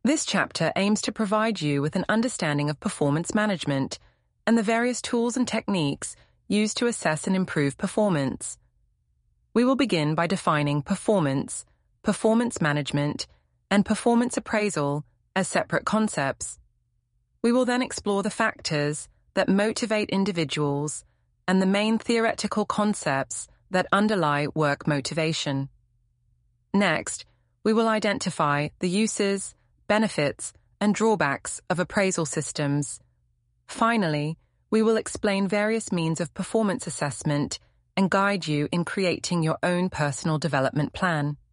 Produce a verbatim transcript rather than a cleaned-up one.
This chapter aims to provide you with an understanding of performance management and the various tools and techniques used to assess and improve performance. We will begin by defining performance, performance management, and performance appraisal as separate concepts. We will then explore the factors that motivate individuals and the main theoretical concepts that underlie work motivation. Next, we will identify the uses, benefits, and drawbacks of appraisal systems. Finally, we will explain various means of performance assessment and guide you in creating your own personal development plan.